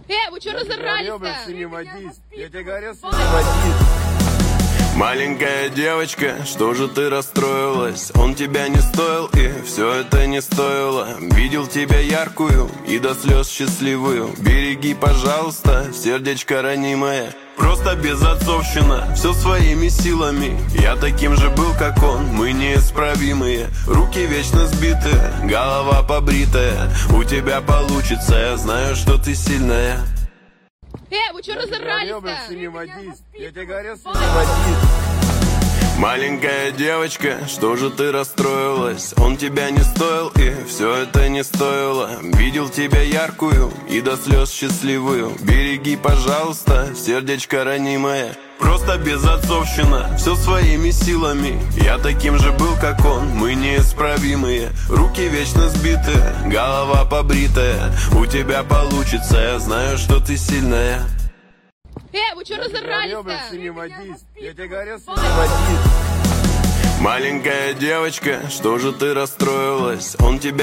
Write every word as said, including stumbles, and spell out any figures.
Э, вы что разорались-то? С ним водись. Я тебе говорил, с ним водись. Маленькая девочка, что же ты расстроилась? Он тебя не стоил, и все это не стоило. Видел тебя яркую и до слез счастливую. Береги, пожалуйста, сердечко ранимое. Просто безотцовщина, все своими силами. Я таким же был, как он, мы неисправимые. Руки вечно сбитые, голова побритая. У тебя получится, я знаю, что ты сильная. Э, вы что разорались-то? С ним водись. Я тебе говорил, с ним водись. Маленькая девочка, что же ты расстроилась? Он тебя не стоил, и все это не стоило. Видел тебя яркую и до слез счастливую. Береги, пожалуйста, сердечко ранимое. Просто безотцовщина, все своими силами. Я таким же был, как он, мы неисправимые. Руки вечно сбитые, голова побритая. У тебя получится, я знаю, что ты сильная. Э, вы что разорались-то? С ним водись. Я тебе говорил, с ним водись. Маленькая девочка, что же ты расстроилась? Он тебя